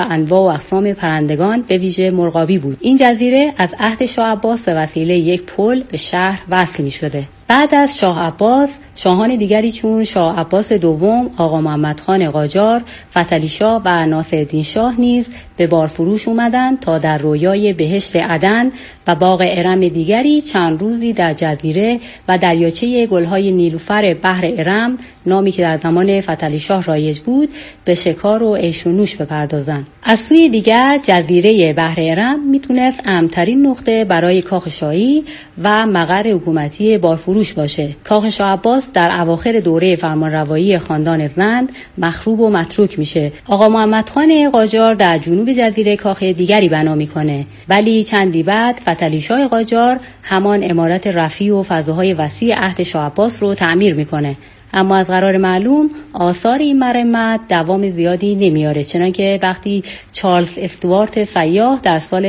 و انواع و اقسام پرندگان به ویژه مرغابی بود. این جزیره از عهد شاه عباس به وسیله یک پل به شهر وصل می شده. بعد از شاه عباس، شاهان دیگری چون شاه عباس دوم، آقا محمد خان قاجار، فتحعلی شاه و ناصرالدین شاه نیز به بارفروش اومدند تا در رویای بهشت عدن و باغ ارم دیگری چند روزی در جزیره و دریاچه گلهای نیلوفر بحر ارم، نامی که در زمان فتحعلی شاه رایج بود، به شکار و عیش و نوش بپردازند. از سوی دیگر جزیره بحر ارم میتونست امن‌ترین نقطه برای کاخ شاهی و مقر حکومتی بارفروش باشه. کاخ شاه عباس در اواخر دوره فرمانروایی خاندان زند مخروب و متروک میشه. آقا محمد خان قاجار در جنوب جزیره کاخ دیگری بنا میکنه، ولی چندی بعد فتحعلی شاه قاجار همان عمارت رفیع و فضاهای وسیع عهد شاه عباس رو تعمیر میکنه. اما از قرار معلوم آثار این مرمت دوام زیادی نمیاره، چنانکه وقتی چارلز استوارت سیاح در سال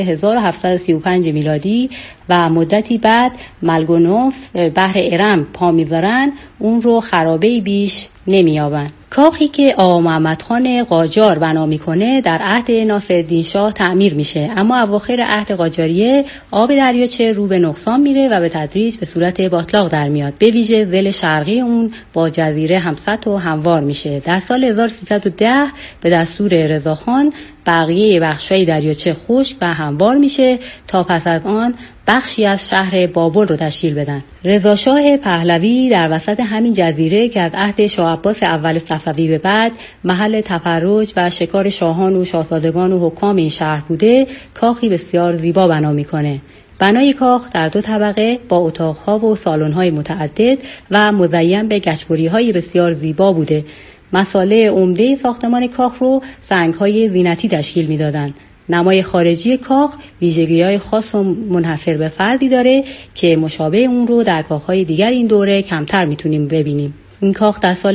1735 میلادی و مدتی بعد ملگونوف بحر ارم پا میذارن، اون رو خرابه‌ای بیش نمیابن. کاخی که آقا محمد خان قاجار بنا میکنه در عهد ناصرالدین شاه تعمیر میشه، اما اواخر عهد قاجاریه آب دریاچه رو به نقصان میره و به تدریج به صورت باتلاق در میاد. به ویژه ضلع شرقی اون با جزیره همسط و هموار میشه. در سال 1310 به دستور رضاخان بقیه بخشای دریاچه خشک و هموار میشه تا پس از آن بخشی از شهر بابل رو تشکیل بدن. رضا شاه پهلوی در وسط همین جزیره که از عهد شاه عباس اول صفوی به بعد محل تفرج و شکار شاهان و شاهزادگان و حکام این شهر بوده، کاخی بسیار زیبا بنا میکنه. بنای کاخ در 2 طبقه با اتاقها و سالن‌های متعدد و مزین به گچبری‌های بسیار زیبا بوده. مساله عمده ساختمان کاخ رو سنگ‌های زینتی تشکیل می‌دادند. نمای خارجی کاخ ویژگی‌های خاص و منحصر به فردی داره که مشابه اون رو در کاخ‌های دیگر این دوره کمتر میتونیم ببینیم. این کاخ در سال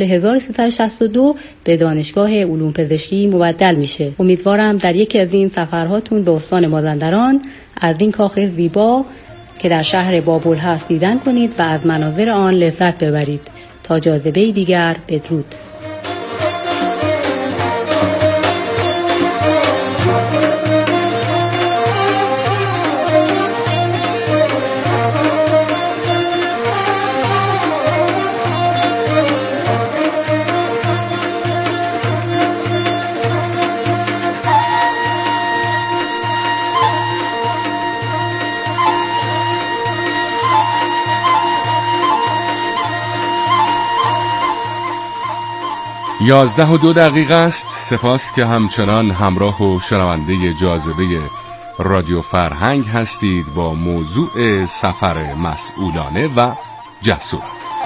1362 به دانشگاه علوم پزشکی مبدل میشه. امیدوارم در یکی از این سفرهاتون به استان مازندران از این کاخ زیبا که در شهر بابل هست دیدن کنید و از مناظر آن لذت ببرید. تا جاذبه دیگر، بدرود. یازده و 2 دقیقه است. سپاس که همچنان همراه و شنونده جاذبه رادیو فرهنگ هستید با موضوع سفر مسئولانه و جسور.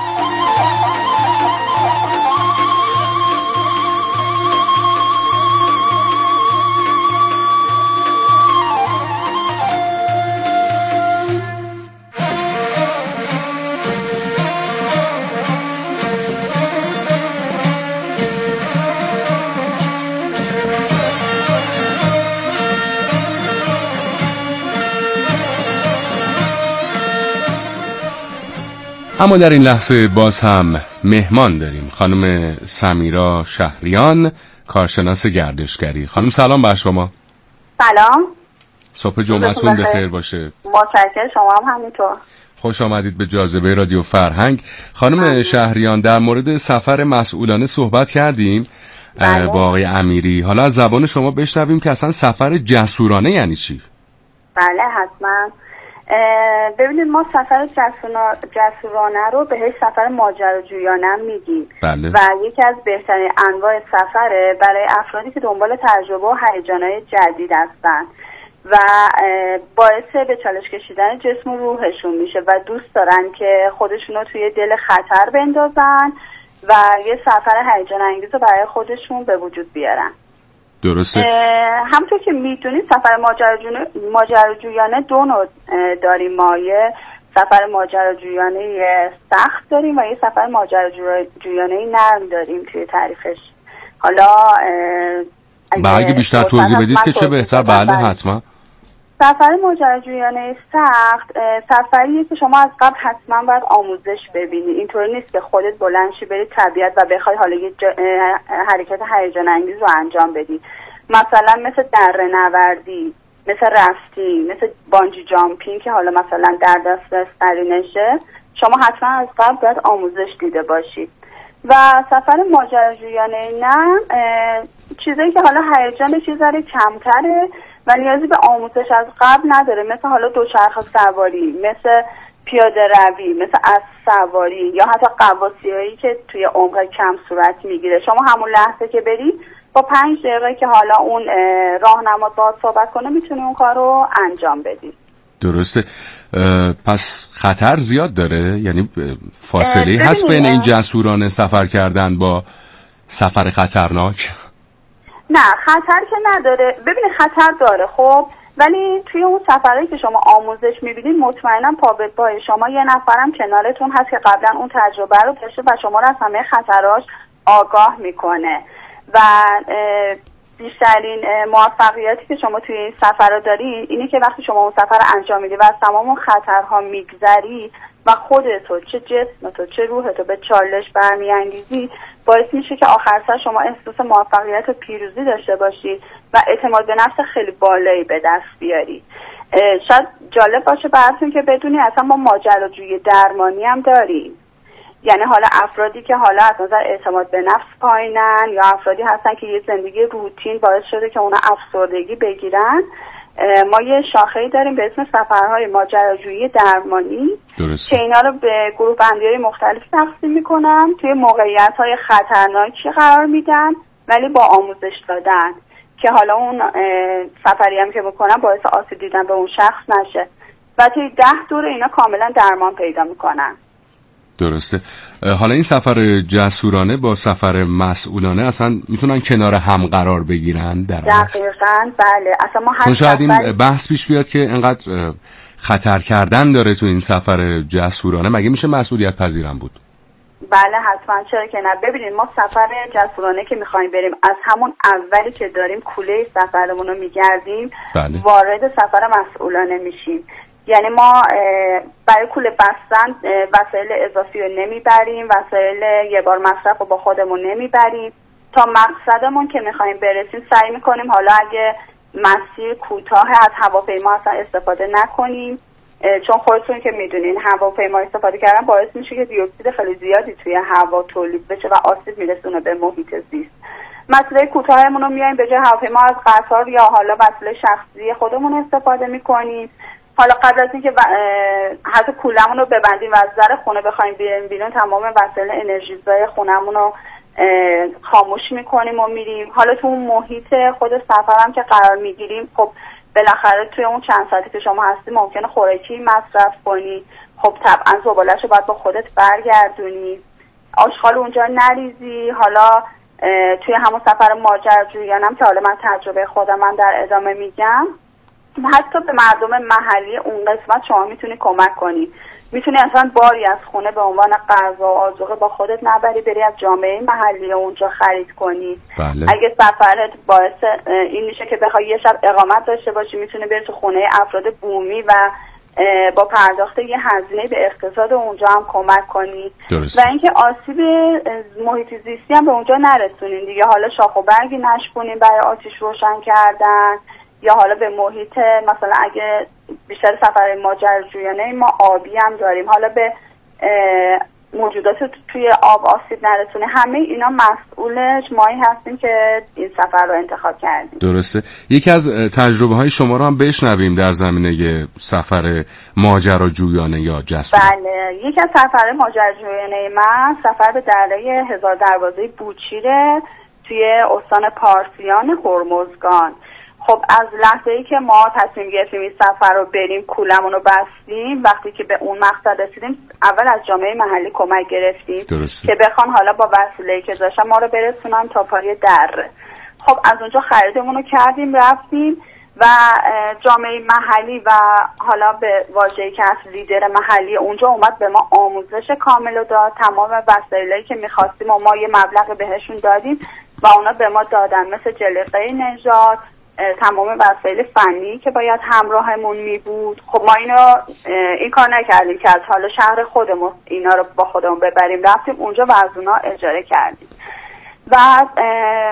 اما در این لحظه باز هم مهمان داریم، خانم سمیرا شهریان، کارشناس گردشگری. خانم سلام بر شما. سلام، صبح جمعتون بخیر باشه. متشکرم، شما هم همینطور. خوش آمدید به جاذبه رادیو فرهنگ. خانم شهریان، در مورد سفر مسئولانه صحبت کردیم با آقای امیری. حالا از زبان شما بشنویم که اصلا سفر جسورانه یعنی چی؟ بله حتما. ببینید، ما سفر جسورانه رو بهش سفر ماجراجویانه میگیم. بله. و یکی از بهترین انواع سفره برای افرادی که دنبال تجربه و هیجانات جدید هستن و باعث به چالش کشیدن جسم و روحشون میشه و دوست دارن که خودشون رو توی دل خطر بندازن و یه سفر هیجان انگیز رو برای خودشون به وجود بیارن. درسته. همونطور که میدونید سفر ماجراجویانه 2 نوع داریم. ما یه سفر ماجراجویانه سخت داریم و یه سفر ماجراجویانه نرم داریم توی تعریفش. حالا اگه بیشتر توضیح بدید که چه بهتر. بله حتما. سفر ماجراجویانه سخت سفریه که شما از قبل حتما باید آموزش ببینید. اینطوری نیست که خودت بلند شی بری طبیعت و بخوای حالا یه حرکت هیجان انگیز رو انجام بدی. مثلا مثل دره نوردی، مثل رافتینگ، مثل بانجی جامپینگ که حالا مثلا در دسترس ترینشه، شما حتما از قبل باید آموزش دیده باشید. و سفر ماجراجویانه نه، چیزایی که حالا هیجانش یه ذره کمتره و نیازی به آموزش از قبل نداره، مثل حالا دوچرخه سواری، مثل پیاده روی، مثل اسب سواری یا حتی غواصیایی که توی عمق کم صورت میگیره. شما همون لحظه که بری با 5 دقیقه که حالا اون راهنما باهات صحبت کنه میتونی اون کار رو انجام بدی. درسته. پس خطر زیاد داره؟ یعنی فاصله هست بین این جسورانه سفر کردن با سفر خطرناک؟ نه خطر که نداره. ببینید خطر داره خب، ولی توی اون سفرهایی که شما آموزش میبینید مطمئنا پا به پای شما یه نفرم کنارتون هست که قبلا اون تجربه رو داشته و شما رو از همه خطراش آگاه میکنه. و بیشترین موفقیتی که شما توی این سفر رو داری اینی که وقتی شما اون سفر رو انجام میدی و از تمام اون خطرها میگذری و خودتو چه جسمتو چه روحتو به چالش برمیانگیزی، باعث میشه که آخر سر شما احساس موفقیت و پیروزی داشته باشی و اعتماد به نفس خیلی بالایی به دست بیاری. شاید جالب باشه براتون که بدونی اصلا ما ماجراجویی درمانی هم داریم. یعنی حالا افرادی که حالا از نظر اعتماد به نفس پایینن یا افرادی هستن که یه زندگی روتین باعث شده که اونا افسردگی بگیرن، ما یه شاخه‌ای داریم به اسم سفرهای ماجراجویی درمانی. درسته. که اینا رو به گروه بندی‌های مختلف تقسیم میکنن، توی موقعیت‌های خطرناکی قرار میدن ولی با آموزش دادن که حالا اون سفری هم که بکنن باعث آسیب دیدن به اون شخص نشه و توی 10 دور اینا کاملا درمان پیدا میکنن. درسته. حالا این سفر جسورانه با سفر مسئولانه اصلا میتونن کنار هم قرار بگیرن در اصل؟ دقیقاً بله. اصلا ما چون شاید این بحث پیش بیاد که انقدر خطر کردن داره تو این سفر جسورانه، مگه میشه مسئولیت پذیرم بود؟ بله حتما، چرا که نه. ببینید ما سفر جسورانه که میخوایم بریم از همون اولی که داریم کوله سفرمون رو میگردیم بله. وارد سفر مسئولانه میشیم. یعنی ما برای کوله بستن وسایل اضافی رو نمیبریم، وسایل یه بار مصرف رو با خودمون نمیبریم. تا مقصدمون که میخوایم برسیم سعی میکنیم حالا اگه مسیر کوتاه از هواپیما اصلا استفاده نکنیم، چون خودتون که میدونین هواپیما استفاده کردن باعث میشه که دی اکسید خیلی زیادی توی هوا تولید بشه و آسیب میرسونه به محیط زیست. مسئله کوتاهمون رو میایم به جای هواپیما از قطار یا حالا وسیله شخصی خودمون استفاده میکنیم. حالا قبل از اینکه حتی کولمون رو ببندیم و از در خونه بخوایم بیرون بیرون تمام وسایل انرژیزای خونمون رو خاموش میکنیم و میریم. حالا تو اون محیط خود سفرم که قرار میگیریم خب بالاخره توی اون چند ساعتی که شما هستی ممکنه خوراکی مصرف کنی، خب طبعا زباله‌شو باید با خودت برگردونی، آشغال اونجا نریزی. حالا توی همون سفر ماجراجویانم که حالا من تجربه خودم در ادامه میگم، حتی به مردم محلی اون قسمت شما میتونی کمک کنی. میتونی اصلا باری از خونه به عنوان غذا و آذوقه با خودت نبری، بری از جامعه محلی اونجا خرید کنی. بله. اگه سفرت باعث این میشه که بخوای یه شب اقامت داشته باشی، میتونی بری تو خونه افراد بومی و با پرداخت یه هزینه به اقتصاد اونجا هم کمک کنی. درست. و اینکه آسیب محیط زیستی هم به اونجا نرسونین دیگه. حالا شاخ و برگی نشکنین برای آتش روشن کردن، یا حالا به محیط مثلا اگه بیشتر سفر ماجراجویانه ما آبی هم داریم، حالا به موجودات توی آب آسیب نرسونه. همه اینا مسئولش مایی هستیم که این سفر رو انتخاب کردیم. درسته. یکی از تجربه های شما رو هم بشنویم در زمینه سفر ماجراجویانه یا جسور. بله، یکی از سفر ماجراجویانه من سفر به دره هزار دروازه بوچیره توی استان پارسیان هرمزگان. خب از لحظه‌ای که ما تصمیم گرفتیم این سفر رو بریم کولمون رو بستیم، وقتی که به اون مقصد رسیدیم اول از جامعه محلی کمک گرفتیم. درسته. که بخوان حالا با وسیله‌ای که داشتن ما رو برسونن تا پای دره. خب از اونجا خریدمون رو کردیم رفتیم و جامعه محلی و حالا به واژه‌ای که از لیدر محلی اونجا اومد به ما آموزش کامل رو داد. تمام وسایلی که می‌خواستیم و ما یه مبلغ بهشون دادیم و اونا به ما دادن، مثل جلیقه نژاد، تمام وسایل فنی که باید همراهمون می بود. خب ما این کار نکردیم که از حالا شهر خودمون اینا رو با خودمون ببریم، رفتیم اونجا و از اونا اجاره کردیم. و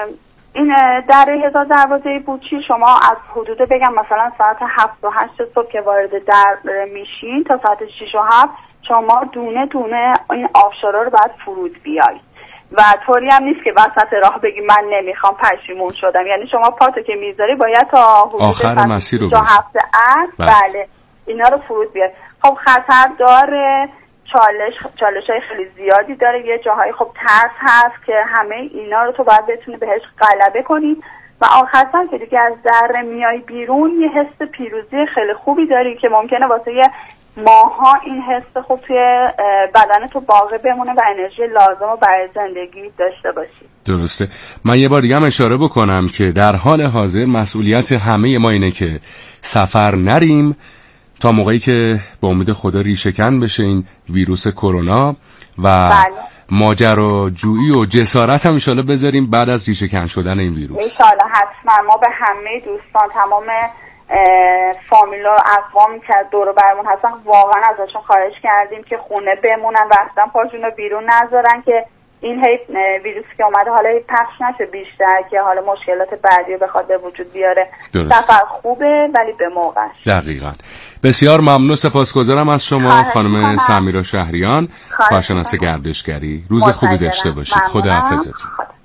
این در 1012 بوچی شما از حدود بگم مثلا ساعت 7 و 8 صبح که وارد در میشین تا ساعت 6 و 7 شما دونه دونه این آبشارا رو باید فرود بیایید و طوری هم نیست که وسط راه بگی من نمیخوام پشیمون شدم. یعنی شما پاتو که میذاری باید تا حدود آخر مسیر رو 7 بله اینا رو فرود بیاد. خب خطر داره، چالش‌های خیلی زیادی داره، یه جاهای خب ترس هست که همه اینا رو تو باید بتونی بهش غلبه کنی و آخرش که دیگه از در میای بیرون یه حس پیروزی خیلی خوبی داری که ممکنه واسه یه ماها این حس خوب توی بدن تو باقی بمونه و انرژی لازم رو برای زندگی داشته باشی. درسته. من یه بار دیگه هم اشاره بکنم که در حال حاضر مسئولیت همه ما اینه که سفر نریم تا موقعی که با امید خدا ریشه‌کن بشه این ویروس کرونا و ماجراجویی و جسارت هم انشالله بذاریم بعد از ریشه‌کن شدن این ویروس. انشالله حتما. ما به همه دوستان تمام فامیل و اقوامی که دور برمون هستن واقعا ازشون خواهش کردیم که خونه بمونن و اصلا پاشون رو بیرون نذارن که این ویروسی که اومده حالا پخش نشه بیشتر که حالا مشکلات بعدی رو بخواد به وجود بیاره. سفر خوبه ولی به موقعش. دقیقاً. بسیار ممنون، سپاسگزارم از شما خانم سمیرا شهریان، کارشناس گردشگری. روز خوبی داشته باشید. خداحافظتون.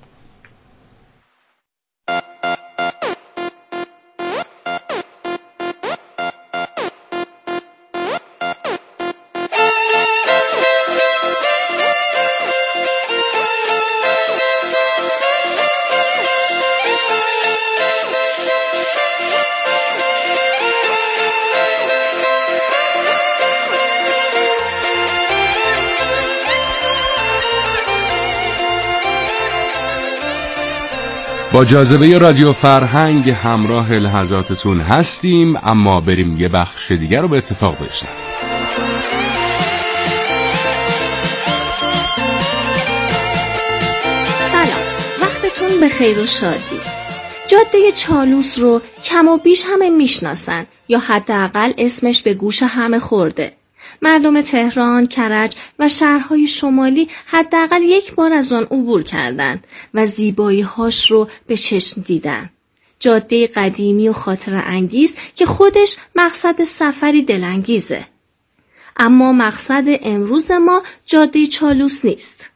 با جاذبه رادیو فرهنگ همراه لحظاتتون هستیم، اما بریم یه بخش دیگر رو به اتفاق بشنویم. سلام، وقتتون بخیر و شادی. جاده چالوس رو کم و بیش همه میشناسن یا حداقل اسمش به گوش همه خورده. مردم تهران، کرج و شهرهای شمالی حداقل یک بار از آن عبور کردند و زیبایی‌هاش رو به چشم دیدن. جاده قدیمی و خاطره انگیز که خودش مقصد سفری دلانگیزه. اما مقصد امروز ما جاده چالوس نیست.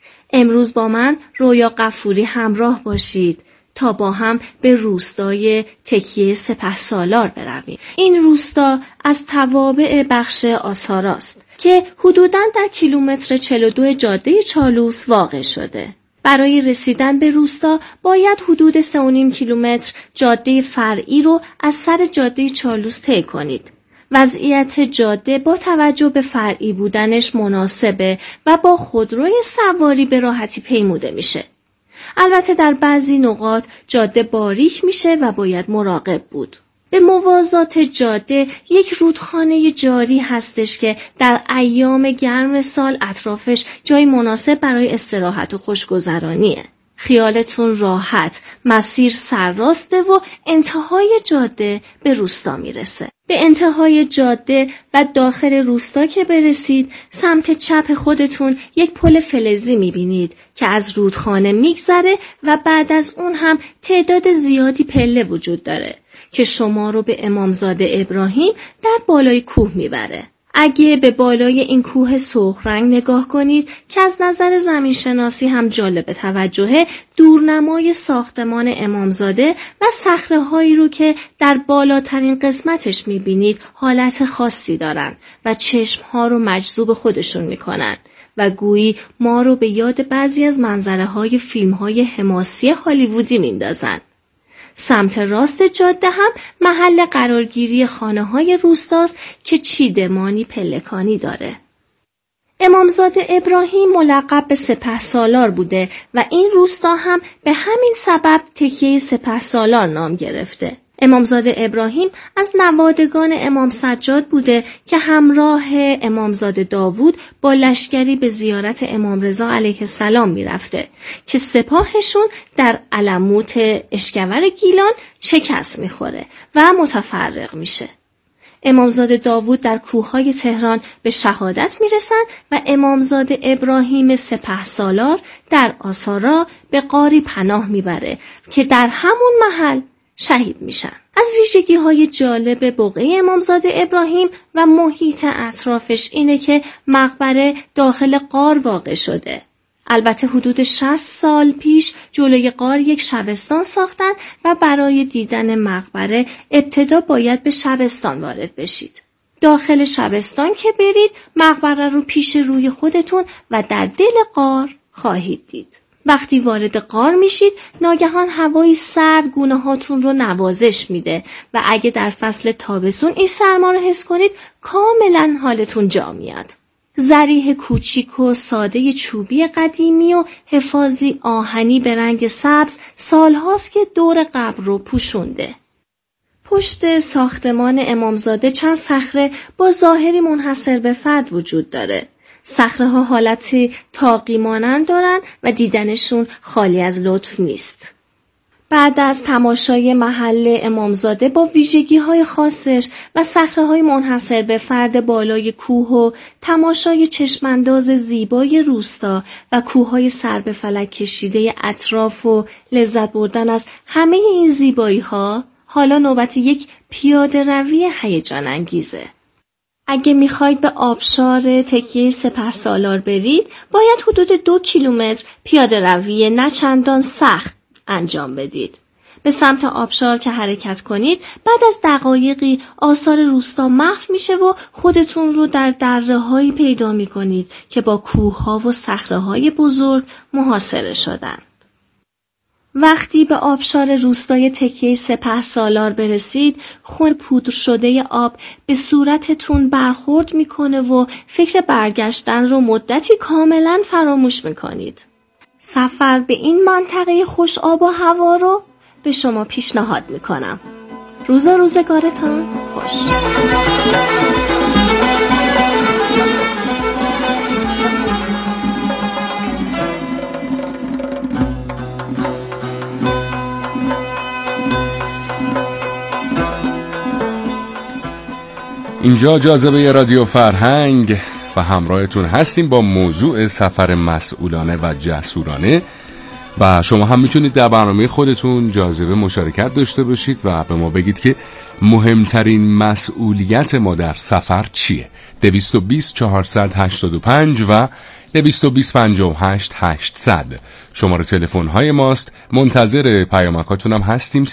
امروز با من رویا غفوری همراه باشید تا با هم به روستای تکیه سپهسالار برویم. این روستا از توابع بخش آثار است که حدوداً در کیلومتر 42 جاده چالوس واقع شده. برای رسیدن به روستا باید حدود 3.5 کیلومتر جاده فرعی رو از سر جاده چالوس طی کنید. وضعیت جاده با توجه به فرعی بودنش مناسبه و با خودروی سواری به راحتی پیموده میشه. البته در بعضی نقاط جاده باریک میشه و باید مراقب بود. به موازات جاده یک رودخانه جاری هستش که در ایام گرم سال اطرافش جای مناسب برای استراحت و خوشگذرانیه. خیالتون راحت، مسیر سرراسته و انتهای جاده به روستا میرسه. به انتهای جاده و داخل روستا که برسید، سمت چپ خودتون یک پل فلزی میبینید که از رودخانه میگذره و بعد از اون هم تعداد زیادی پله وجود داره که شما رو به امامزاده ابراهیم در بالای کوه میبره. اگه به بالای این کوه سرخ رنگ نگاه کنید که از نظر زمین شناسی هم جالب توجهه، دورنمای ساختمان امامزاده و صخره‌هایی رو که در بالاترین قسمتش می‌بینید حالت خاصی دارن و چشم‌ها رو مجذوب خودشون می‌کنن و گویی ما رو به یاد بعضی از منظره‌های فیلم‌های حماسی هالیوودی میندازن. سمت راست جاده هم محل قرارگیری خانه‌های روستاست که چیدمانی پلکانی داره. امامزاده ابراهیم ملقب به سپهسالار بوده و این روستا هم به همین سبب تکیه سپهسالار نام گرفته. امامزاده ابراهیم از نوادگان امام سجاد بوده که همراه امامزاده داوود با لشکری به زیارت امام رضا علیه السلام میرفته که سپاهشون در علموت اشکور گیلان شکست میخوره و متفرق میشه. امامزاده داوود در کوههای تهران به شهادت میرسند و امامزاده ابراهیم سپهسالار در آسارا به غاری پناه میبره که در همون محل شهید میشن. از ویژگی‌های جالب بقعه امامزاده ابراهیم و محیط اطرافش اینه که مقبره داخل غار واقع شده. البته حدود 60 سال پیش جلوی غار یک شبستان ساختن و برای دیدن مقبره ابتدا باید به شبستان وارد بشید. داخل شبستان که برید مقبره رو پیش روی خودتون و در دل غار خواهید دید. وقتی وارد غار میشید ناگهان هوایی سرد گونه هاتون رو نوازش میده و اگه در فصل تابستون این سرما رو حس کنید کاملا حالتون جا میاد. ضریح کوچیک و ساده چوبی قدیمی و حفاظی آهنی به رنگ سبز سالهاست که دور قبر رو پوشونده. پشت ساختمان امامزاده چند صخره با ظاهری منحصر به فرد وجود داره. صخره‌ها حالتی طاقی مانند دارن و دیدنشون خالی از لطف نیست. بعد از تماشای محل امامزاده با ویژگی‌های خاصش و صخره‌های منحصر به فرد بالای کوه و تماشای چشمانداز زیبای روستا و کوه‌های سر به فلک کشیده اطراف و لذت بردن از همه این زیبایی‌ها، حالا نوبت یک پیاده روی هیجان انگیزه. اگه میخواید به آبشار تکیه سپهسالار برید، باید حدود 2 کیلومتر پیاده روی نه چندان سخت انجام بدید. به سمت آبشار که حرکت کنید، بعد از دقایقی آثار روستا محو میشه و خودتون رو در دره‌هایی پیدا میکنید که با کوه‌ها و صخره‌های بزرگ محاصره شدن. وقتی به آبشار روستای تکیه سپهسالار برسید، خون پودر شده آب به صورتتون برخورد میکنه و فکر برگشتن رو مدتی کاملا فراموش میکنید. سفر به این منطقه خوش آب و هوا رو به شما پیشنهاد میکنم. روز و روزگارتان خوش. اینجا جاذبه رادیو فرهنگ و همراهتون هستیم با موضوع سفر مسئولانه و جسورانه و شما هم میتونید در برنامه خودتون جاذبه مشارکت داشته باشید و به ما بگید که مهمترین مسئولیت ما در سفر چیه. 220 485 و 220 58 800 شماره تلفن های ماست. منتظر پیامکاتون هم هستیم.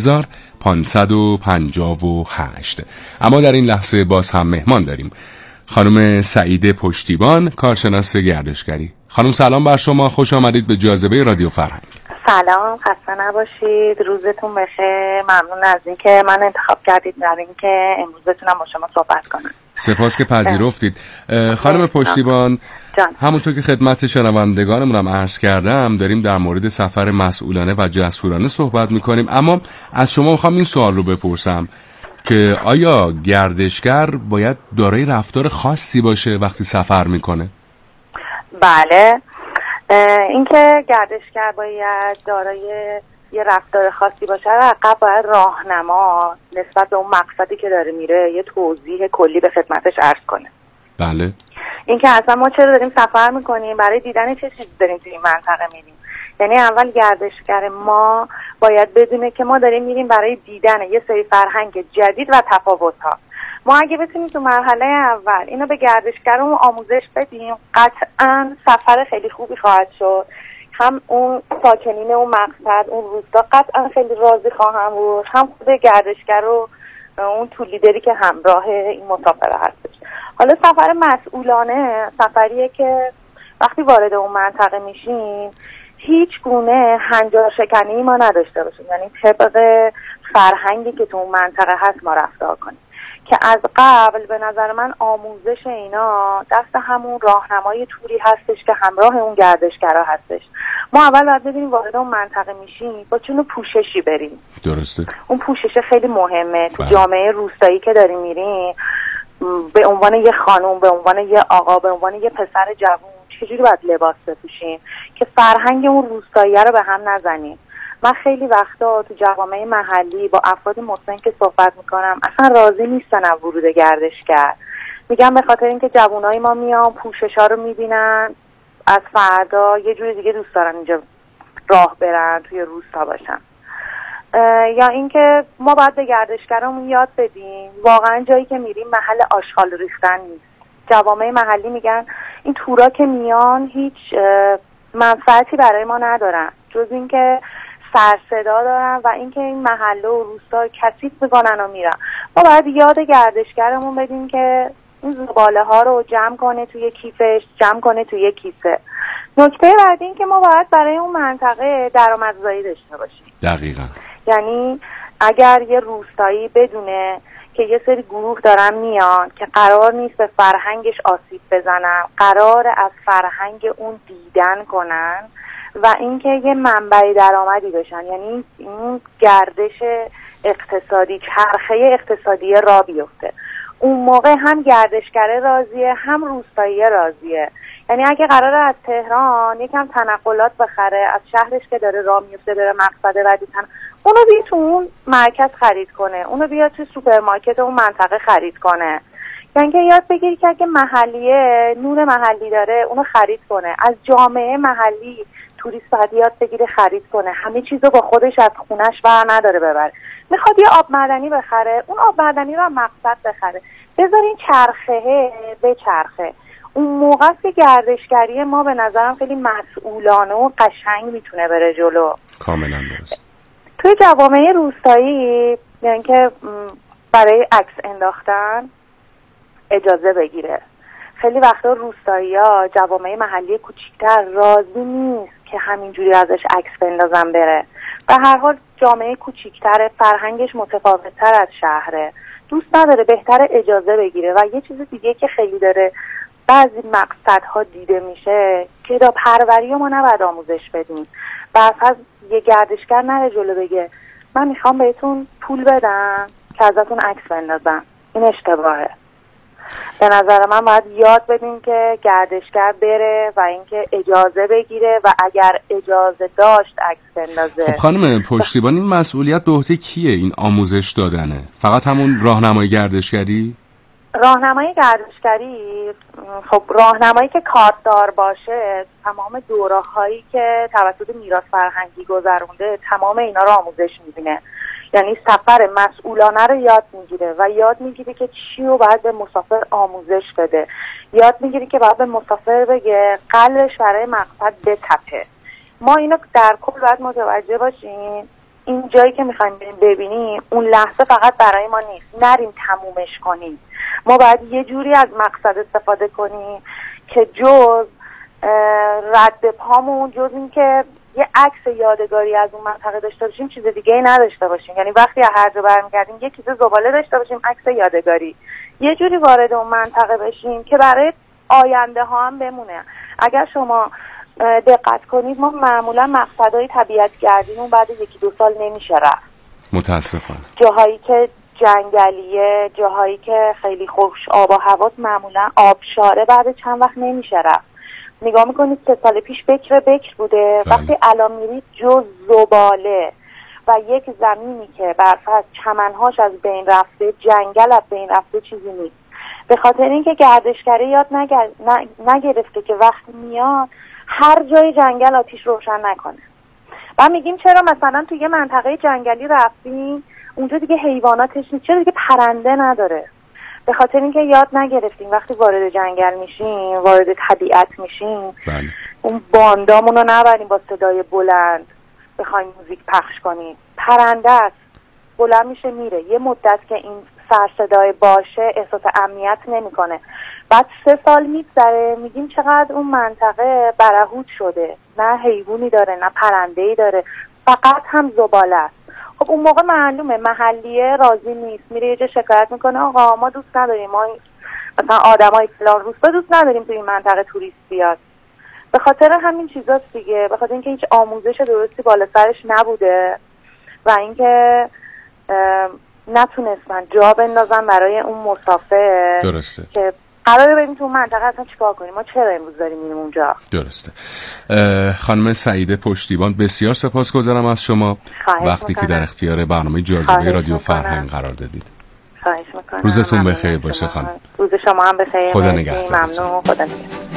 30558. اما در این لحظه باز هم مهمان داریم، خانم سعیده پشتیبان، کارشناس گردشگری. خانم سلام بر شما، خوش آمدید به جاذبه رادیو فرهنگ. سلام، خسته نباشید، روزتون بخیر. ممنون از اینکه من انتخاب کردید در اینکه امروز بتونم با شما صحبت کنم. سپاس که پذیرفتید. خانم پشتیبان، همونطور که خدمت شنوندگانمونم عرض کردم، داریم در مورد سفر مسئولانه و جسورانه صحبت میکنیم، اما از شما میخوام این سوال رو بپرسم که آیا گردشگر باید دارای رفتار خاصی باشه وقتی سفر میکنه؟ بله، اینکه گردشگر باید دارای یه رفتار خاصی باشه، عقب باید راهنما نسبت به اون مقصدی که داره میره یه توضیح کلی به خدمتش عرض کنه. بله. اینکه اصلا ما چرا داریم سفر میکنیم، برای دیدن چه چیزی داریم توی این منطقه میریم. یعنی اول گردشگر ما باید بدونه که ما داریم میریم برای دیدن یه سری فرهنگ جدید و تفاوت‌ها. ما اگه بتونیم تو مرحله اول اینو به گردشگرمون آموزش بدیم، قطعاً سفر خیلی خوبی خواهد شد. هم اون ساکنین اون مقصد، اون روستا قطعاً خیلی راضی خواهم بود، هم خود گردشگر و اون تو لیدری که همراه این مسافر هستش. حالا سفر مسئولانه سفریه که وقتی وارد اون منطقه میشیم هیچ گونه هنجار شکنی ما نداشته باشیم، یعنی طبق فرهنگی که تو اون منطقه هست ما رفتار کنیم، که از قبل به نظر من آموزش اینا دست همون راهنمای توری هستش که همراه اون گردشگرا هستش. ما اول باید ببینیم وارد اون منطقه میشیم با چون پوششی بریم. درسته. اون پوشش خیلی مهمه. تو جامعه روستایی که داریم میریم، به عنوان یه خانم، به عنوان یه آقا، به عنوان یه پسر جوان چجوری باید لباس بپوشیم که فرهنگ اون روستایی رو به هم نزنیم. من خیلی وقتا تو جوامع محلی با افراد مسن که صحبت میکنم اصلا راضی نیستن از ورود گردشگر. میگم به خاطر اینکه جوانای ما میان پوششا رو میبینن، از فردا یه جوری دیگه دوست دارن اینجا راه برن، توی روستا باشن. یا اینکه ما باید به گردشگرامون یاد بدیم واقعا جایی که میریم محل آشغال ریختن نیست. جوامع محلی میگن این تورا که میان هیچ منفعتی برای ما ندارن جز اینکه سر صدا دارن و اینکه این محله و روستا کثیف میکنن و میرن. ما باید یاد گردشگرمون بدیم که این زباله ها رو جمع کنه توی کیفش، جمع کنه توی کیسه. نکته بعد این که ما باید برای اون منطقه درآمدزایی داشته باشیم. دقیقاً. یعنی اگر یه روستایی بدونه که یه سری گروه دارن میان که قرار نیست به فرهنگش آسیب بزنن، قرار از فرهنگ اون دیدن کنن و اینکه یه منبع درآمدی بشن، یعنی این گردش اقتصادی، چرخه اقتصادی را بیفته، اون موقع هم گردشگر راضیه هم روستایی راضیه. یعنی اگه قراره از تهران یکم تنقلات بخره، از شهرش که داره راه میفته بره مقصد بعدی اونو بیا تو اون مرکز خرید کنه، اونو بیا تو سوپرمارکت اون منطقه خرید کنه. یعنی که یاد بگیری که اگه محلیه نون محلی داره اونو خرید کنه. از جامعه محلی توریست باید یاد بگیره خرید کنه، همه چیزو با خودش از خونش بر نداره ببره. میخواد یه آب معدنی بخره، اون آب معدنی رو هم مقصد بخره. بذارین چرخه به چرخه. اون موقع که گردشگری ما به نظرم خیلی مسئولانه و قشنگ میتونه بره جلو. کاملا درست. توی جوامع روستایی یعنی که برای عکس انداختن اجازه بگیره. خیلی وقتا روستایی‌ها جوامع محلی کوچیک‌تر راضی نیست که همینجوری ازش عکس بندازن بره. به هر حال جامعه کوچیک‌تر، فرهنگش متفاوت‌تر از شهره، دوست نداره، بهتره اجازه بگیره. و یه چیز دیگه که خیلی داره بعضی مقصدها دیده میشه که دا پروری ما نباید آموزش بدیم. بعد یه گردشگر نره جلو بگه من میخوام بهتون پول بدم که ازتون عکس بندازم. این اشتباهه. به نظر من باید یاد بدیم که گردشگر بره و اینکه اجازه بگیره و اگر اجازه داشت عکس بندازه. خب خانم پشتیبان، این مسئولیت به عهده کیه؟ این آموزش دادنه؟ فقط همون راهنمای گردشگری؟ راهنمای گردشگری، خب راهنمایی که کارتدار باشه تمام دوره‌هایی که توسط میراث فرهنگی گذرونده تمام اینا رو آموزش می‌بینه. یعنی سفر مسئولانه رو یاد میگیره و یاد میگیره که چی رو باید به مسافر آموزش بده. یاد میگیره که باید به مسافر بگه قلبش برای مقصد بتپه. ما اینو در کل باید متوجه باشیم این جایی که میخوایم ببینیم اون لحظه فقط برای ما نیست، نریم تمومش کنیم. ما باید یه جوری از مقصد استفاده کنیم که جز رد پامون، جز این که یه عکس یادگاری از اون منطقه داشته باشیم چیز دیگه ای نداشته باشیم. یعنی وقتی از هر جا برمیگردیم یه کیسه زباله داشته باشیم، عکس یادگاری، یه جوری وارد اون منطقه بشیم که برای آینده ها هم بمونه. اگر شما دقت کنید ما معمولا مقصدهای طبیعت گردیمون بعد 1-2 سال نمیشه رفت. متاسفانه جاهایی که جنگلیه، جاهایی که خیلی خوش آب و هوا، معمولا آبشاره بعد چند وقت نمیشه رفت. نگاه میکنید 3 سال پیش بکر بوده، وقتی الان میرید جز زباله و یک زمینی که برفرض چمنهاش از بین رفته، جنگل از بین رفته چیزی نیست. به خاطر اینکه گردشگری یاد نگرفته که وقتی میاد هر جای جنگل آتیش روشن نکنه. و میگیم چرا مثلا توی یه منطقه جنگلی رفتیم اونجا دیگه حیواناتش نیست، چرا دیگه پرنده نداره؟ به خاطر اینکه یاد نگرفتیم وقتی وارد جنگل میشیم، وارد طبیعت میشیم، بله. اون باندامون رو نبریم با صدای بلند بخوایم موزیک پخش کنیم. پرنده است، بلند میشه میره، یه مدت که این سر صدای باشه احساس امنیت نمیکنه. بعد 3 سال میگذره میگیم چقدر اون منطقه برهوت شده، نه حیوانی داره نه پرنده‌ای داره، فقط هم زباله است. خب اون موقع معلومه محلیه راضی نیست، میره یه جا شکایت میکنه آقا ما دوست نداریم، ما مثلا آدمای فلان روستا دوست نداریم تو این منطقه توریست بیاد. به خاطر همین چیزاست دیگه، به خاطر اینکه هیچ آموزش درستی بالا سرش نبوده و اینکه نتونستن جا بندازن برای اون مسافر. درسته. که قراره بریم تو منطقه اصلا چیکار کنیم؟ ما چرا امروز داریم میریم اونجا؟ درسته. خانم سعیده پشتیبان، بسیار سپاسگزارم از شما وقتی که در اختیار برنامه جاذبه رادیو فرهنگ قرار دادید. خواهش میکنم. روزتون بخیر باشه خانم. روز شما هم بخیر. خدا نگهدار. ممنون. خدا نگهدار.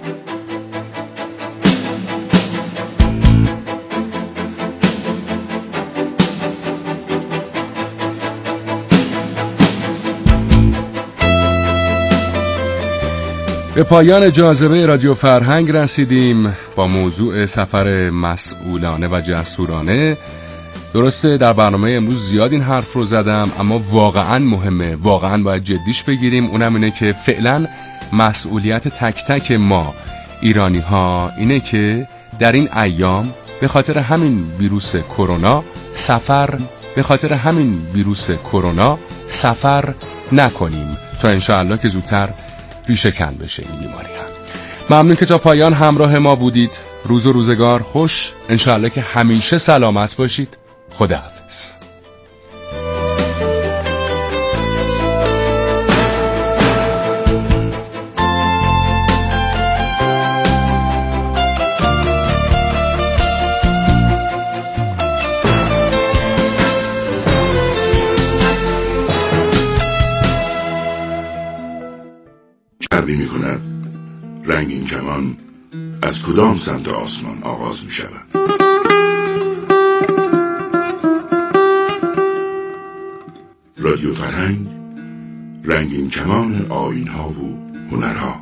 به پایان جاذبه رادیو فرهنگ رسیدیم با موضوع سفر مسئولانه و جسورانه. درسته در برنامه امروز زیاد این حرف رو زدم، اما واقعا مهمه، واقعا باید جدیش بگیریم. اونم اینه که فعلا مسئولیت تک تک ما ایرانی ها اینه که در این ایام به خاطر همین ویروس کرونا سفر نکنیم تا انشاءالله که زودتر ریشه کن بشه این بیماری هم. ممنون که تا پایان همراه ما بودید. روز و روزگار خوش، انشاءالله که همیشه سلامت باشید. خداحافظ. چربی می کند رنگین کمان از کدام سمت آسمان آغاز می شود. رادیو فرهنگ، رنگین کمان آیین ها و هنرها.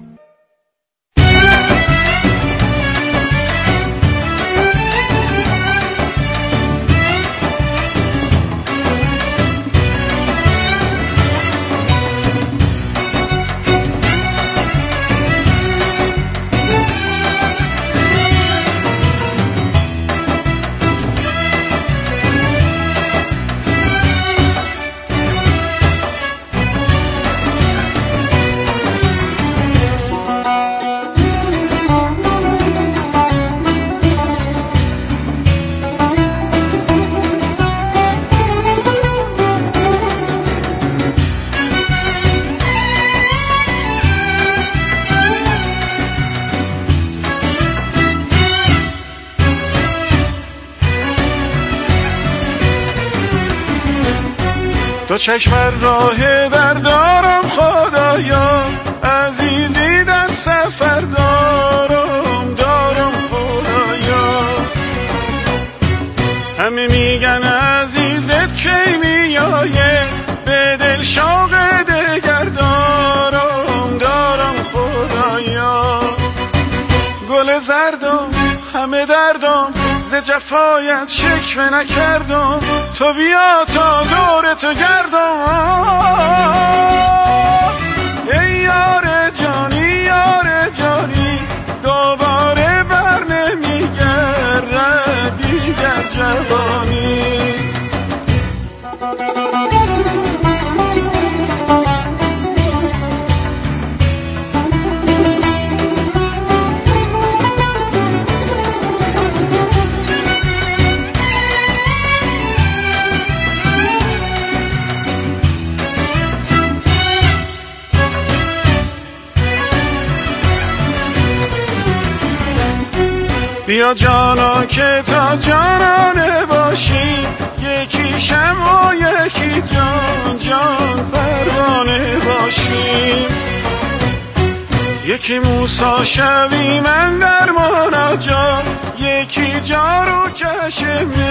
دو چشم راه در دارم خدایا، عزیزی در سفر دارم خدایا. همه میگن عزیزت کی میایه، به دل شوق دگر دارم خدایا. گل زردم همه دردم ز جفایت شکوه نکردم، تو بیا تا دور تو گردم. ای یار جانی دوباره بر نمیگرد دیگر جوانی. بیا جانا که تا جانانه باشی، یکی شمع و یکی جان پروانه باشی. یکی موسی شوی من در مناجات، یکی جارو کش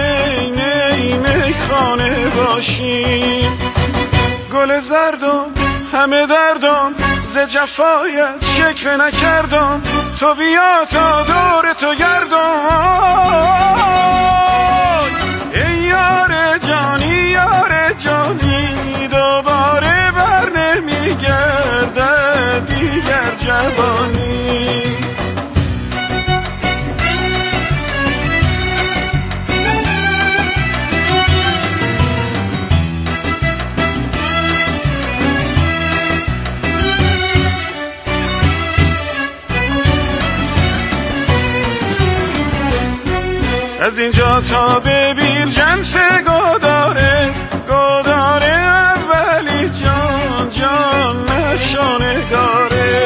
می خانه باشی. گل زردم همه دردم ز جفایت شکوه نکردم، تو بیا تا دور تو گردم. ای یار جانی دوباره بر نمیگرده دیگر جوانی. از اینجا تا به بیرجنس گداره اولی جان نشانگاره.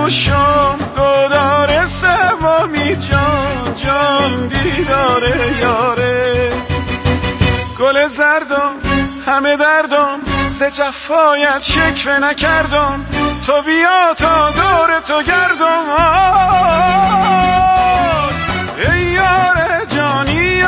دوشم گدار سوامی جان جان دیداره یاره گل زردم همه دردم ز جفایت شکوه نکردم تو بیا تا دور تو گردم